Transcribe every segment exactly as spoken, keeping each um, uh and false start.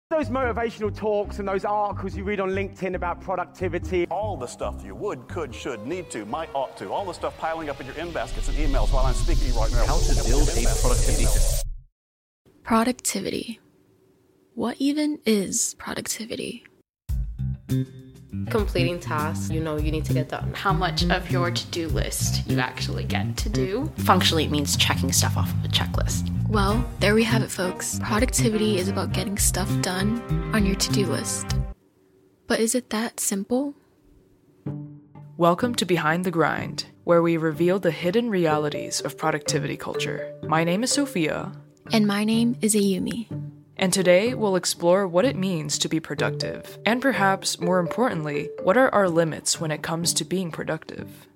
Those motivational talks and those articles you read on LinkedIn about productivity. All the stuff you would, could, should, need to, might, ought to. All the stuff piling up in your inbox and emails while I'm speaking right now. How to build a productivity system. Productivity. What even is productivity? Completing tasks you know you need to get done. How much of your to-do list you actually get to do. Functionally, it means checking stuff off of a checklist. Well, there we have it, folks. Productivity is about getting stuff done on your to-do list. But is it that simple? Welcome to Behind the Grind, where we reveal the hidden realities of productivity culture. My name is Sophia. And my name is Ayumi. And today we'll explore what it means to be productive, and perhaps, more importantly, what are our limits when it comes to being productive.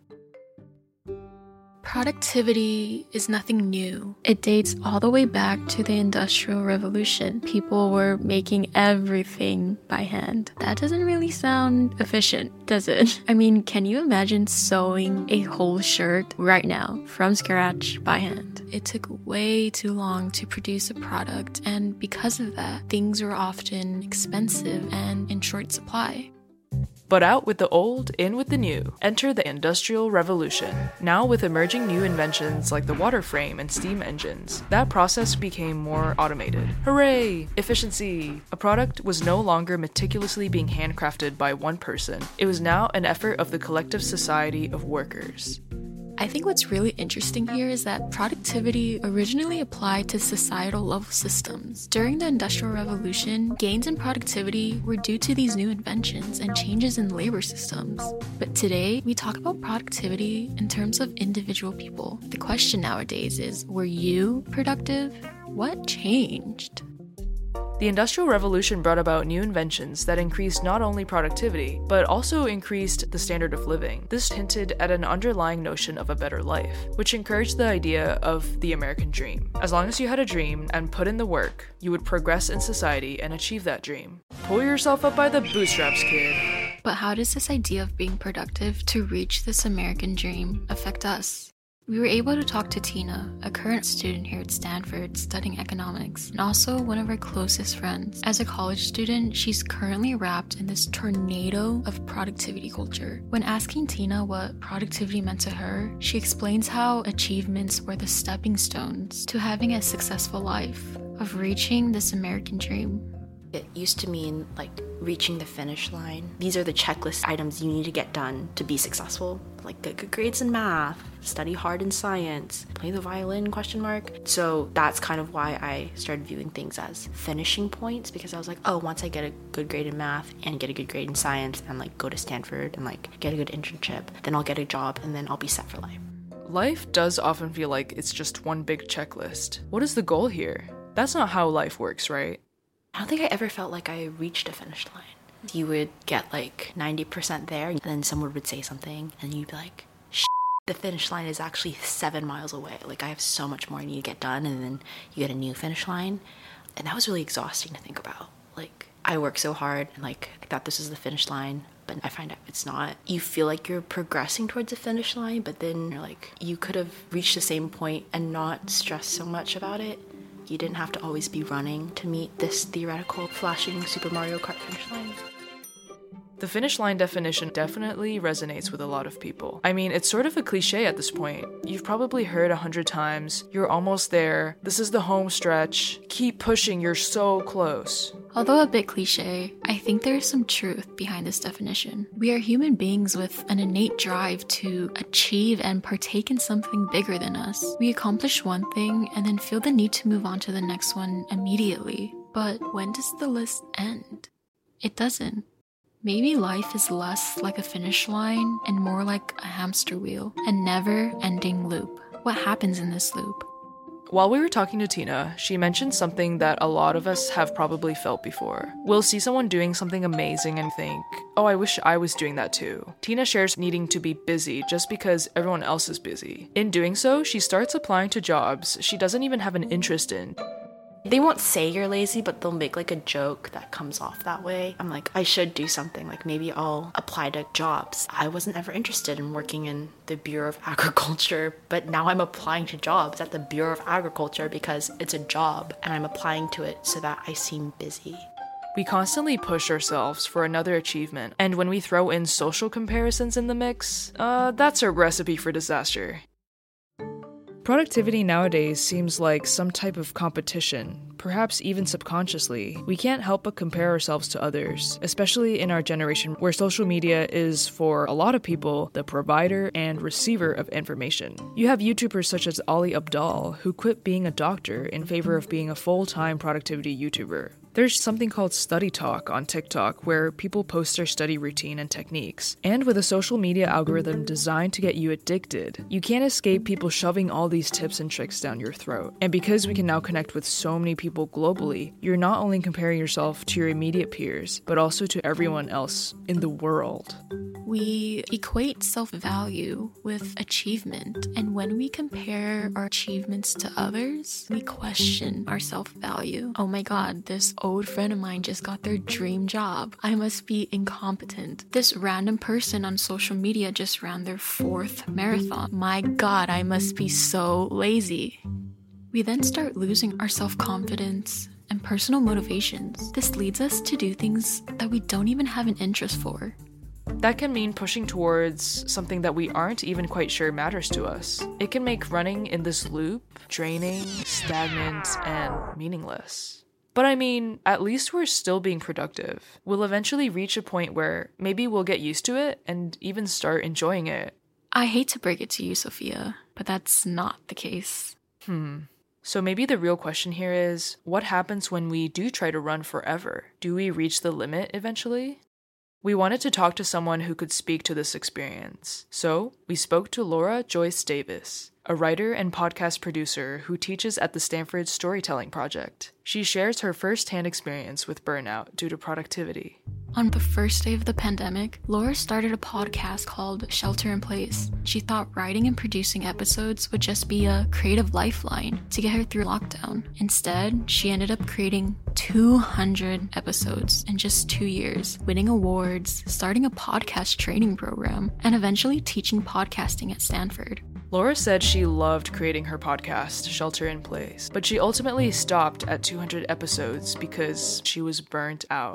Productivity is nothing new. It dates all the way back to the Industrial Revolution. People were making everything by hand. That doesn't really sound efficient, does it? I mean, can you imagine sewing a whole shirt right now from scratch by hand? It took way too long to produce a product, and because of that, things were often expensive and in short supply. But out with the old, in with the new. Enter the Industrial Revolution. Now with emerging new inventions like the water frame and steam engines, that process became more automated. Hooray! Efficiency! A product was no longer meticulously being handcrafted by one person. It was now an effort of the collective society of workers. I think what's really interesting here is that productivity originally applied to societal level systems. During the Industrial Revolution, gains in productivity were due to these new inventions and changes in labor systems. But today, we talk about productivity in terms of individual people. The question nowadays is, were you productive? What changed? The Industrial Revolution brought about new inventions that increased not only productivity, but also increased the standard of living. This hinted at an underlying notion of a better life, which encouraged the idea of the American dream. As long as you had a dream and put in the work, you would progress in society and achieve that dream. Pull yourself up by the bootstraps, kid. But how does this idea of being productive to reach this American dream affect us? We were able to talk to Tina, a current student here at Stanford studying economics, and also one of our closest friends. As a college student, she's currently wrapped in this tornado of productivity culture. When asking Tina what productivity meant to her, she explains how achievements were the stepping stones to having a successful life, of reaching this American dream. It used to mean, like, reaching the finish line. These are the checklist items you need to get done to be successful. Like, get good grades in math, study hard in science, play the violin, question mark. So that's kind of why I started viewing things as finishing points, because I was like, oh, once I get a good grade in math and get a good grade in science and, like, go to Stanford and, like, get a good internship, then I'll get a job and then I'll be set for life. Life does often feel like it's just one big checklist. What is the goal here? That's not how life works, right? I don't think I ever felt like I reached a finish line. You would get like ninety percent there, and then someone would say something, and you'd be like, shit, the finish line is actually seven miles away. Like, I have so much more I need to get done, and then you get a new finish line. And that was really exhausting to think about. Like, I work so hard, and like, I thought this was the finish line, but I find out it's not. You feel like you're progressing towards the finish line, but then you're like, you could have reached the same point and not stressed so much about it. You didn't have to always be running to meet this theoretical flashing Super Mario Kart finish line. The finish line definition definitely resonates with a lot of people. I mean, it's sort of a cliche at this point. You've probably heard a hundred times, you're almost there, this is the home stretch, keep pushing, you're so close. Although a bit cliche, I think there is some truth behind this definition. We are human beings with an innate drive to achieve and partake in something bigger than us. We accomplish one thing and then feel the need to move on to the next one immediately. But when does the list end? It doesn't. Maybe life is less like a finish line and more like a hamster wheel, a never-ending loop. What happens in this loop? While we were talking to Tina, she mentioned something that a lot of us have probably felt before. We'll see someone doing something amazing and think, oh, I wish I was doing that too. Tina shares needing to be busy just because everyone else is busy. In doing so, she starts applying to jobs she doesn't even have an interest in. They won't say you're lazy, but they'll make like a joke that comes off that way. I'm like, I should do something. Like, maybe I'll apply to jobs. I wasn't ever interested in working in the Bureau of Agriculture, but now I'm applying to jobs at the Bureau of Agriculture because it's a job and I'm applying to it so that I seem busy. We constantly push ourselves for another achievement, and when we throw in social comparisons in the mix, uh, that's a recipe for disaster. Productivity nowadays seems like some type of competition, perhaps even subconsciously. We can't help but compare ourselves to others, especially in our generation where social media is, for a lot of people, the provider and receiver of information. You have YouTubers such as Ali Abdaal, who quit being a doctor in favor of being a full-time productivity YouTuber. There's something called Study Talk on TikTok where people post their study routine and techniques. And with a social media algorithm designed to get you addicted, you can't escape people shoving all these tips and tricks down your throat. And because we can now connect with so many people globally, you're not only comparing yourself to your immediate peers, but also to everyone else in the world. We equate self-value with achievement, and when we compare our achievements to others, we question our self-value. Oh my god, this old friend of mine just got their dream job. I must be incompetent. This random person on social media just ran their fourth marathon. My god, I must be so lazy. We then start losing our self-confidence and personal motivations. This leads us to do things that we don't even have an interest for. That can mean pushing towards something that we aren't even quite sure matters to us. It can make running in this loop draining, stagnant, and meaningless. But I mean, at least we're still being productive. We'll eventually reach a point where maybe we'll get used to it and even start enjoying it. I hate to break it to you, Sophia, but that's not the case. Hmm. So maybe the real question here is, what happens when we do try to run forever? Do we reach the limit eventually? We wanted to talk to someone who could speak to this experience. So we spoke to Laura Joyce Davis, a writer and podcast producer who teaches at the Stanford Storytelling Project. She shares her first-hand experience with burnout due to productivity. On the first day of the pandemic, Laura started a podcast called Shelter in Place. She thought writing and producing episodes would just be a creative lifeline to get her through lockdown. Instead, she ended up creating two hundred episodes in just two years, winning awards, starting a podcast training program, and eventually teaching podcasting at Stanford. Laura said she loved creating her podcast, Shelter in Place, but she ultimately stopped at two hundred episodes because she was burnt out.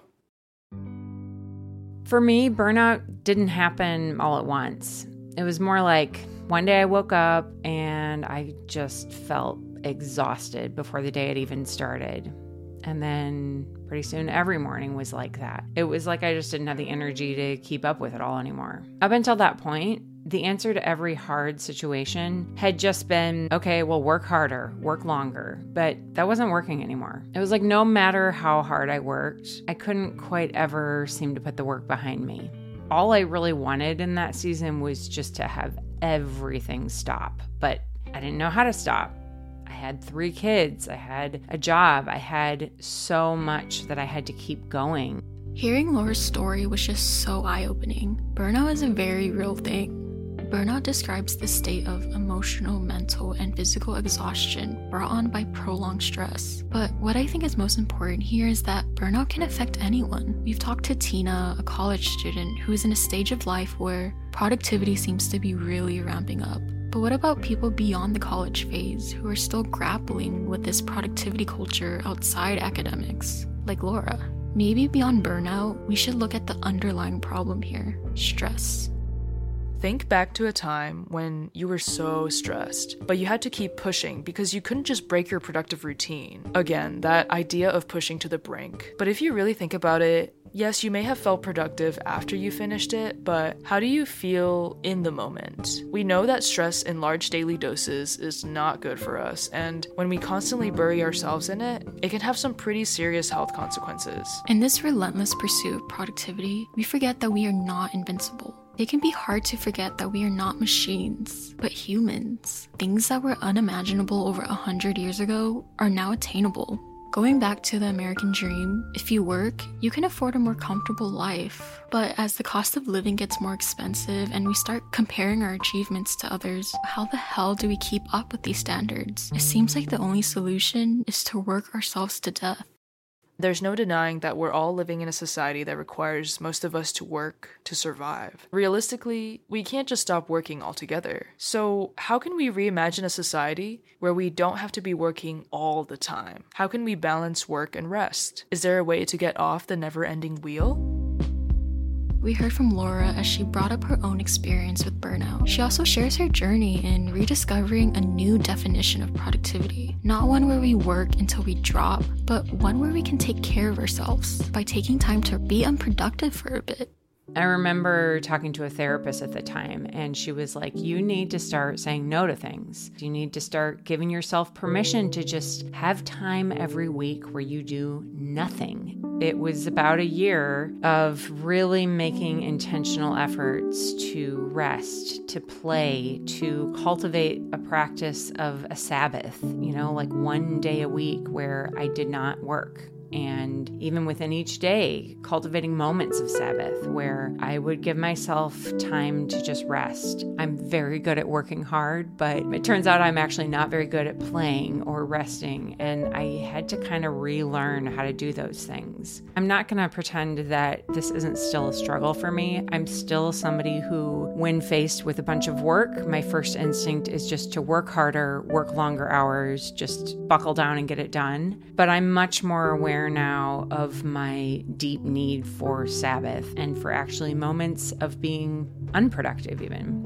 For me, burnout didn't happen all at once. It was more like one day I woke up and I just felt exhausted before the day had even started. And then pretty soon every morning was like that. It was like I just didn't have the energy to keep up with it all anymore. Up until that point, the answer to every hard situation had just been, okay, well, work harder, work longer. But that wasn't working anymore. It was like no matter how hard I worked, I couldn't quite ever seem to put the work behind me. All I really wanted in that season was just to have everything stop. But I didn't know how to stop. I had three kids, I had a job, I had so much that I had to keep going. Hearing Laura's story was just so eye-opening. Burnout is a very real thing. Burnout describes the state of emotional, mental, and physical exhaustion brought on by prolonged stress. But what I think is most important here is that burnout can affect anyone. We've talked to Tina, a college student who is in a stage of life where productivity seems to be really ramping up. But what about people beyond the college phase who are still grappling with this productivity culture outside academics, like Laura? Maybe beyond burnout, we should look at the underlying problem here: stress. Think back to a time when you were so stressed, but you had to keep pushing because you couldn't just break your productive routine. Again, that idea of pushing to the brink. But if you really think about it, yes, you may have felt productive after you finished it, but how do you feel in the moment? We know that stress in large daily doses is not good for us, and when we constantly bury ourselves in it, it can have some pretty serious health consequences. In this relentless pursuit of productivity, we forget that we are not invincible. It can be hard to forget that we are not machines, but humans. Things that were unimaginable over a hundred years ago are now attainable. Going back to the American dream, if you work, you can afford a more comfortable life. But as the cost of living gets more expensive and we start comparing our achievements to others, how the hell do we keep up with these standards? It seems like the only solution is to work ourselves to death. There's no denying that we're all living in a society that requires most of us to work to survive. Realistically, we can't just stop working altogether. So how can we reimagine a society where we don't have to be working all the time? How can we balance work and rest? Is there a way to get off the never-ending wheel? We heard from Laura as she brought up her own experience with burnout. She also shares her journey in rediscovering a new definition of productivity. Not one where we work until we drop, but one where we can take care of ourselves by taking time to be unproductive for a bit. I remember talking to a therapist at the time, and she was like, you need to start saying no to things. You need to start giving yourself permission to just have time every week where you do nothing. It was about a year of really making intentional efforts to rest, to play, to cultivate a practice of a Sabbath, you know, like one day a week where I did not work. And even within each day, cultivating moments of Sabbath where I would give myself time to just rest. I'm very good at working hard, but it turns out I'm actually not very good at playing or resting. And I had to kind of relearn how to do those things. I'm not going to pretend that this isn't still a struggle for me. I'm still somebody who, when faced with a bunch of work, my first instinct is just to work harder, work longer hours, just buckle down and get it done. But I'm much more aware now of my deep need for Sabbath and for actually moments of being unproductive even.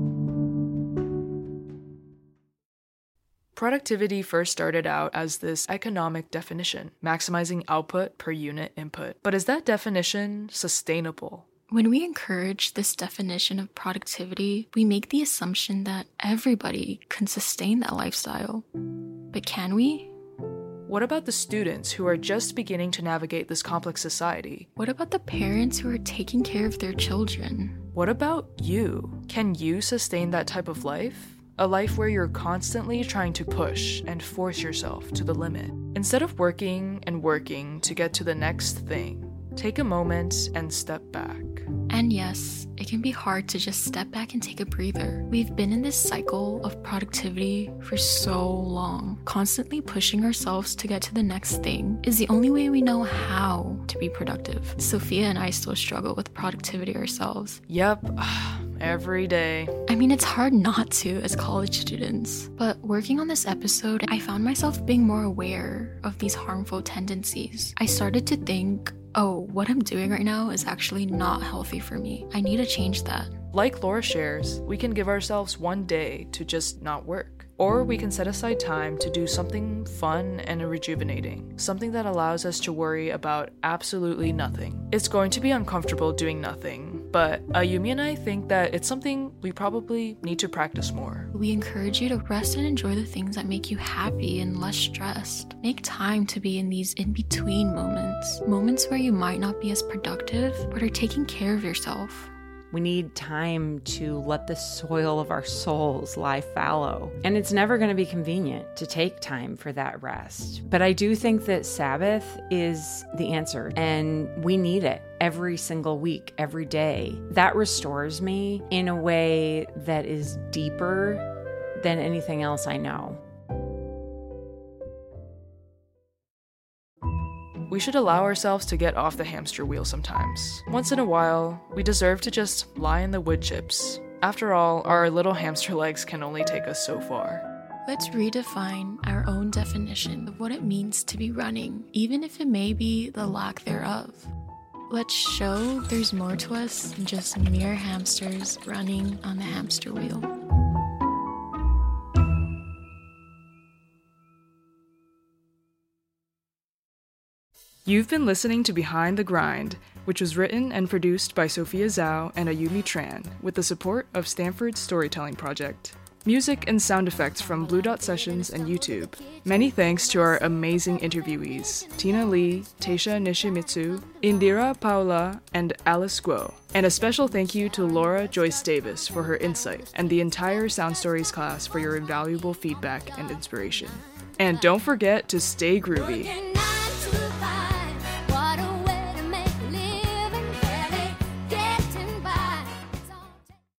Productivity first started out as this economic definition, maximizing output per unit input. But is that definition sustainable? When we encourage this definition of productivity, we make the assumption that everybody can sustain that lifestyle. But can we? What about the students who are just beginning to navigate this complex society? What about the parents who are taking care of their children? What about you? Can you sustain that type of life? A life where you're constantly trying to push and force yourself to the limit. Instead of working and working to get to the next thing, take a moment and step back. And yes, it can be hard to just step back and take a breather. We've been in this cycle of productivity for so long. Constantly pushing ourselves to get to the next thing is the only way we know how to be productive. Sophia and I still struggle with productivity ourselves. Yep, every day. I mean, it's hard not to as college students. But working on this episode, I found myself being more aware of these harmful tendencies. I started to think, oh, what I'm doing right now is actually not healthy for me. I need to change that. Like Laura shares, we can give ourselves one day to just not work. Or we can set aside time to do something fun and rejuvenating, something that allows us to worry about absolutely nothing. It's going to be uncomfortable doing nothing, but Ayumi and I think that it's something we probably need to practice more. We encourage you to rest and enjoy the things that make you happy and less stressed. Make time to be in these in-between moments, moments where you might not be as productive, but are taking care of yourself. We need time to let the soil of our souls lie fallow. And it's never going to be convenient to take time for that rest. But I do think that Sabbath is the answer, and we need it every single week, every day. That restores me in a way that is deeper than anything else I know. We should allow ourselves to get off the hamster wheel sometimes. Once in a while, we deserve to just lie in the wood chips. After all, our little hamster legs can only take us so far. Let's redefine our own definition of what it means to be running, even if it may be the lack thereof. Let's show there's more to us than just mere hamsters running on the hamster wheel. You've been listening to Behind the Grind, which was written and produced by Sophia Zhao and Ayumi Tran, with the support of Stanford's Storytelling Project. Music and sound effects from Blue Dot Sessions and YouTube. Many thanks to our amazing interviewees, Tina Lee, Taisha Nishimitsu, Indira Paula, and Alice Guo. And a special thank you to Laura Joyce Davis for her insight, and the entire Sound Stories class for your invaluable feedback and inspiration. And don't forget to stay groovy.